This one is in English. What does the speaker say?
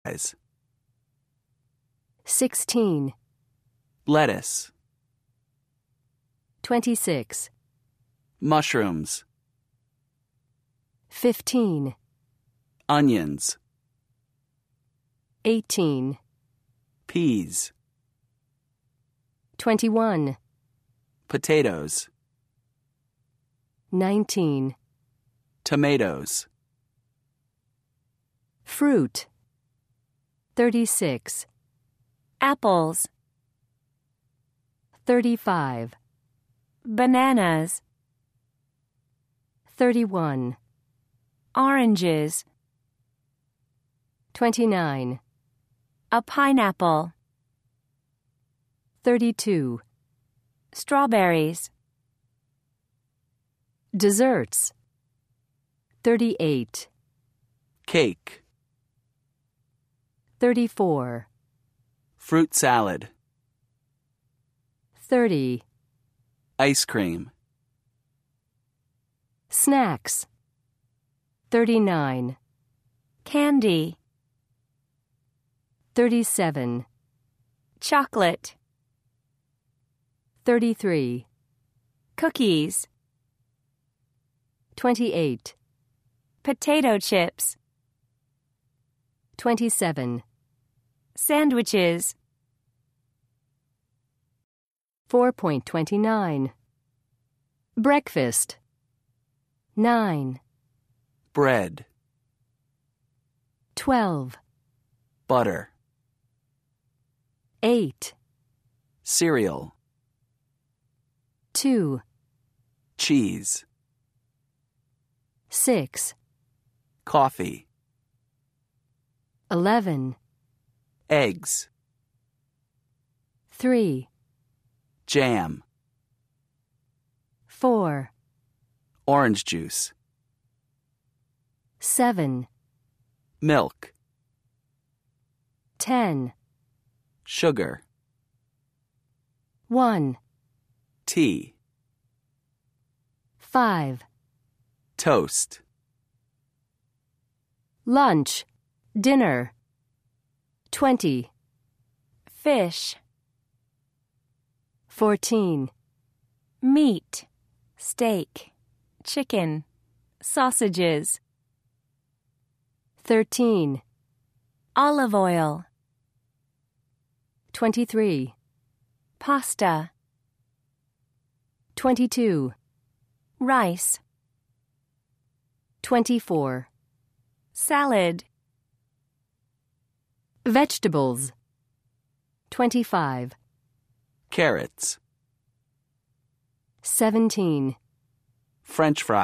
16. lettuce, 26. mushrooms, 15. onions, 18. peas, 21. potatoes, 19. tomatoes, Fruit. 36. Apples. 35. Bananas. 31. Oranges. 29. A pineapple. 32. Strawberries. Desserts. 38. cake, 34. fruit salad, 30. ice cream, Snacks. 39. Candy. 37. Chocolate. 33. Cookies. 28. Potato chips. 27. Sandwiches. 4.29. Breakfast. 9. bread, 12. butter, 8. cereal, 2. cheese, 6. coffee, 11. eggs, 3. jam, 4. orange juice, 7. milk, 10. sugar, 1. tea, 5. toast, Lunch. Dinner. 20. Fish. 14. Meat. Steak. Chicken. Sausages. 13. Olive oil. 23. Pasta. 22. Rice. 24. Salad. Vegetables. 25. carrots, 17. French fries.